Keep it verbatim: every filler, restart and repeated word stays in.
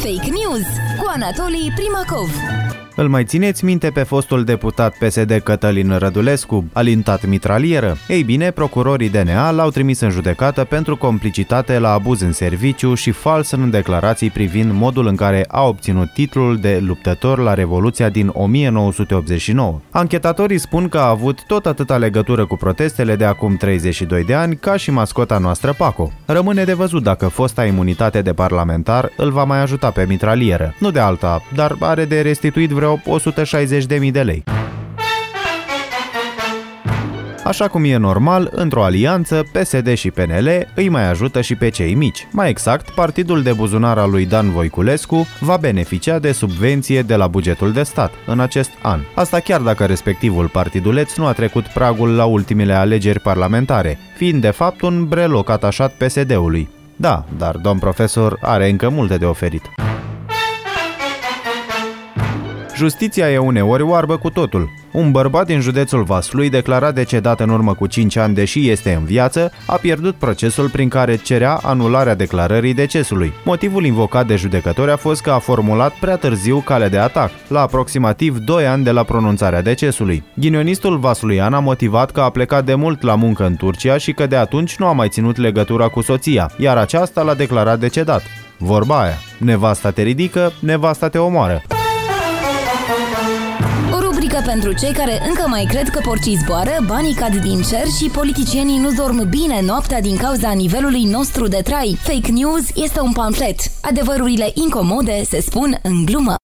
Fake News cu Anatolii Primacov. Îl mai țineți minte pe fostul deputat P S D Cătălin Rădulescu, alintat mitralieră? Ei bine, procurorii D N A l-au trimis în judecată pentru complicitate la abuz în serviciu și fals în declarații privind modul în care a obținut titlul de luptător la Revoluția din o mie nouă sute optzeci și nouă. Anchetatorii spun că a avut tot atâta legătură cu protestele de acum treizeci și doi de ani ca și mascota noastră Paco. Rămâne de văzut dacă fosta imunitate de parlamentar îl va mai ajuta pe mitralieră. Nu de alta, dar are de restituit vreo o sută șaizeci de mii de lei. Așa cum e normal, într-o alianță, P S D și P N L îi mai ajută și pe cei mici. Mai exact, partidul de buzunar al lui Dan Voiculescu va beneficia de subvenție de la bugetul de stat în acest an. Asta chiar dacă respectivul partiduleț nu a trecut pragul la ultimele alegeri parlamentare, fiind de fapt un breloc atașat P S D-ului. Da, dar domn profesor are încă multe de oferit. Justiția e uneori oarbă cu totul. Un bărbat din județul Vaslui, declarat decedat în urmă cu cinci ani, deși este în viață, a pierdut procesul prin care cerea anularea declarării decesului. Motivul invocat de judecători a fost că a formulat prea târziu cale de atac, la aproximativ doi ani de la pronunțarea decesului. Ghinionistul vasluian a motivat că a plecat de mult la muncă în Turcia și că de atunci nu a mai ținut legătura cu soția, iar aceasta l-a declarat decedat. Vorba aia, nevasta te ridică, nevasta te omoară. Pentru cei care încă mai cred că porcii zboară, banii cad din cer și politicienii nu dorm bine noaptea din cauza nivelului nostru de trai. Fake News este un pamflet. Adevărurile incomode se spun în glumă.